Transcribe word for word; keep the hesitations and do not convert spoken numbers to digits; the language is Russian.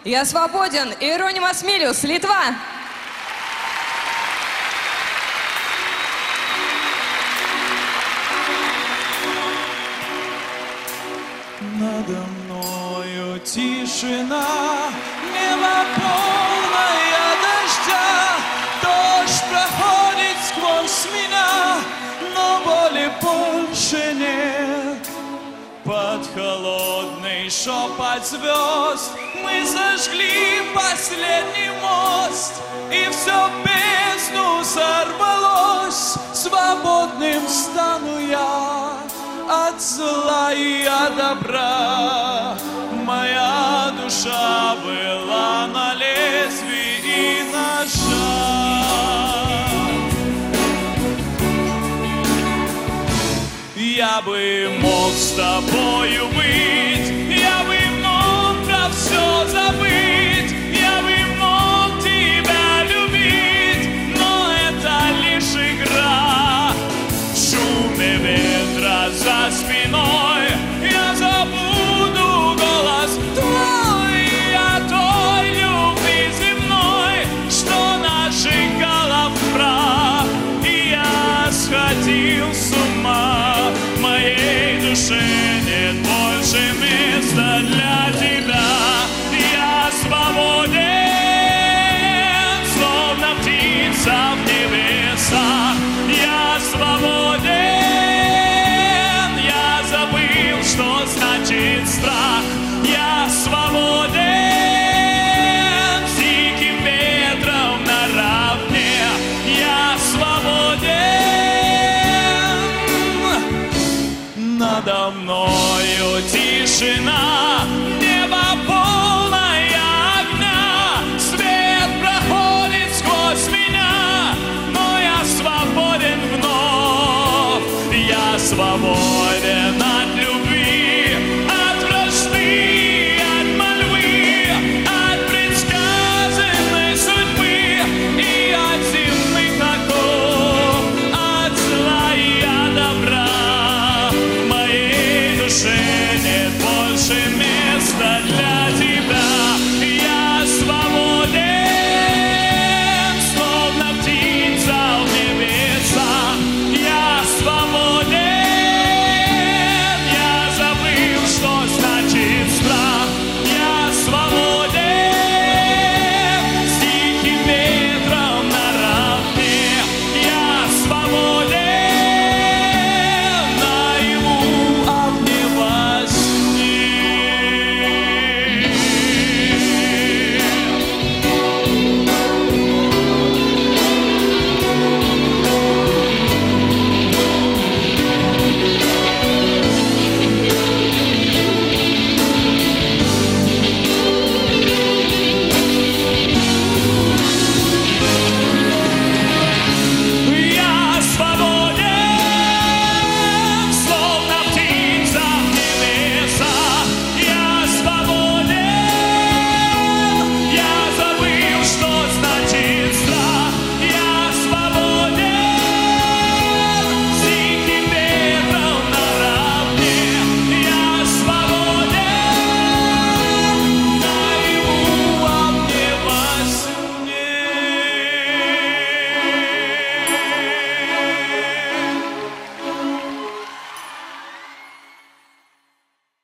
Я свободен. Иеронимас Милиус, Литва. Надо мною тишина, небо полное дождя. Дождь проходит сквозь меня, но боли больше нет. Под холодный шепот звезд мы зажгли последний мост, и все в бездну сорвалось. Свободным стану я от зла и от добра. Моя душа была на лезвии ножа. Я бы мог с тобою